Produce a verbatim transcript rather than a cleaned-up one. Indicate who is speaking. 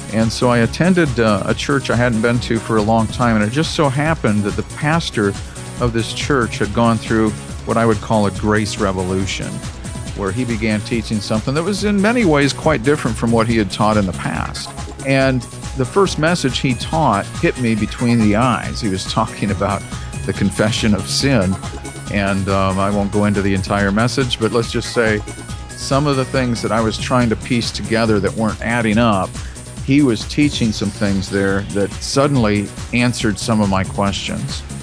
Speaker 1: And so I attended uh, a church I hadn't been to for a long time, and it just so happened that the pastor of this church had gone through what I would call a grace revolution, where he began teaching something that was in many ways quite different from what he had taught in the past. And the first message he taught hit me between the eyes. He was talking about the confession of sin, and um, I won't go into the entire message, but let's just say some of the things that I was trying to piece together that weren't adding up, he was teaching some things there that suddenly answered some of my questions.